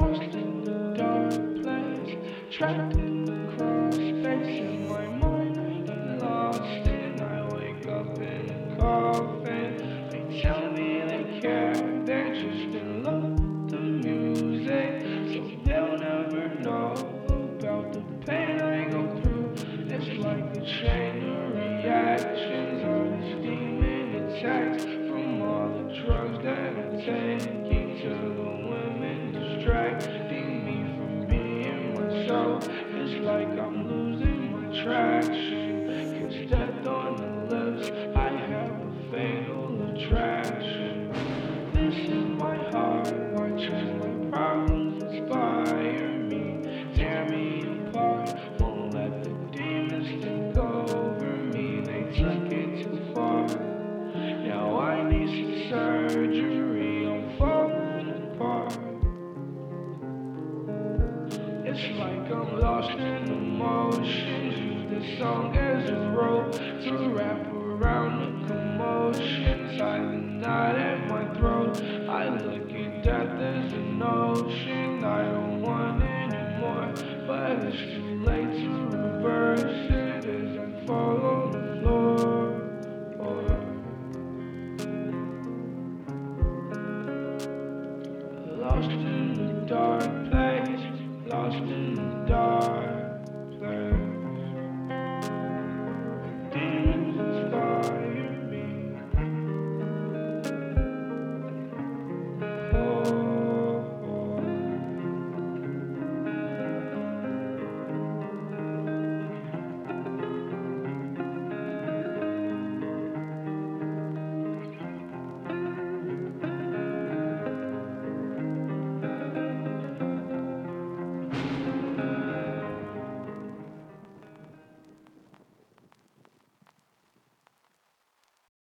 lost in the dark place, trapped in the crawl space in my mind. I get lost and I wake up in a coffin. They tell me they care, they're just in love with the music, so they'll never know about the pain I go through. It's like a chain of reactions, all these demon attacks from all the drugs that I take. To the women distracting me from being myself. It's like I'm losing my traction. Cause death on the lips, I have a fatal attraction. This is my heart, watching my problems inspire me. Tear me apart, won't let the demons take over me. They took it too far, now I need some surgery. I'm falling apart. It's like I'm lost in emotions. Use this song as a rope to wrap around the commotion. Tie the knot at my throat. I look at death as an ocean. I don't want anymore, but it's too late to reverse it as I fall on the floor. Lost in the dark place, lost in the